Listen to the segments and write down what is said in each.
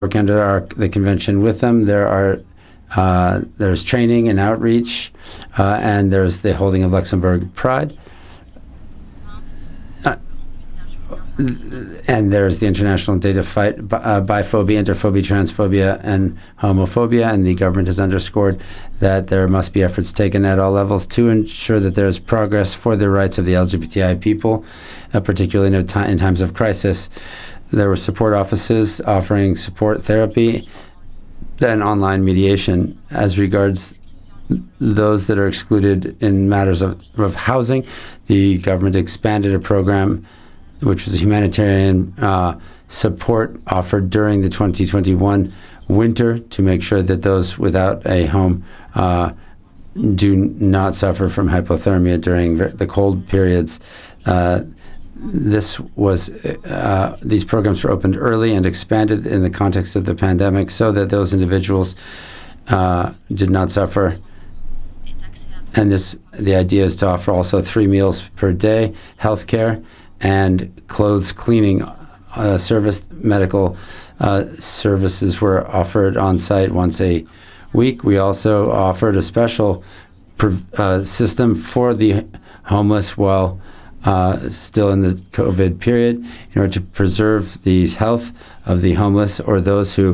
work under the convention with them. There's training and outreach, and there's the holding of Luxembourg Pride. And there's the international day to fight biphobia, interphobia, transphobia, and homophobia. And the government has underscored that there must be efforts taken at all levels to ensure that there is progress for the rights of the LGBTI people, particularly in times of crisis. There were support offices offering support therapy and online mediation. As regards those that are excluded in matters of housing, the government expanded a program which was a humanitarian support offered during the 2021 winter to make sure that those without a home do not suffer from hypothermia during the cold periods. These programs were opened early and expanded in the context of the pandemic so that those individuals did not suffer. And the idea is to offer also 3 meals per day, healthcare, and clothes cleaning service. Medical services were offered on site once a week. We also offered a special system for the homeless while still in the COVID period in order to preserve the health of the homeless or those who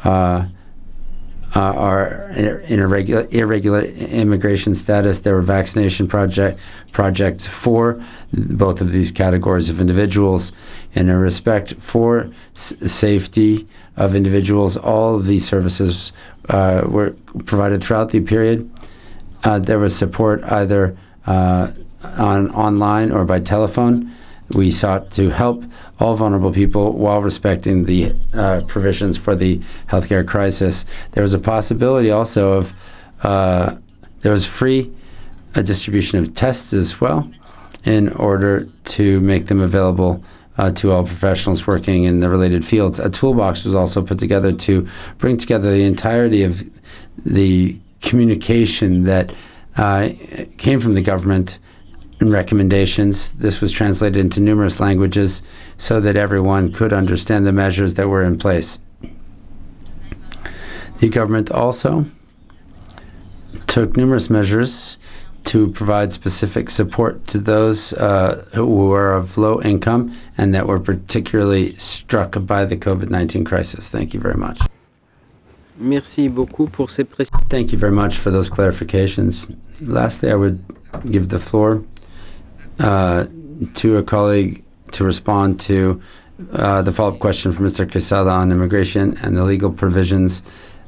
are in irregular immigration status. There were vaccination projects for both of these categories of individuals. In a respect for safety of individuals, all of these services were provided throughout the period. There was support either online or by telephone. We sought to help all vulnerable people while respecting the provisions for the healthcare crisis. There was a possibility also of there was free distribution of tests as well in order to make them available to all professionals working in the related fields. A toolbox was also put together to bring together the entirety of the communication that came from the government and recommendations. This was translated into numerous languages so that everyone could understand the measures that were in place. The government also took numerous measures to provide specific support to those who were of low income and that were particularly struck by the COVID-19 crisis. Thank you very much. Merci beaucoup pour ces Thank you very much for those clarifications. Lastly, I would give the floor to a colleague to respond to the follow-up question from Mr. Quesada on immigration and the legal provisions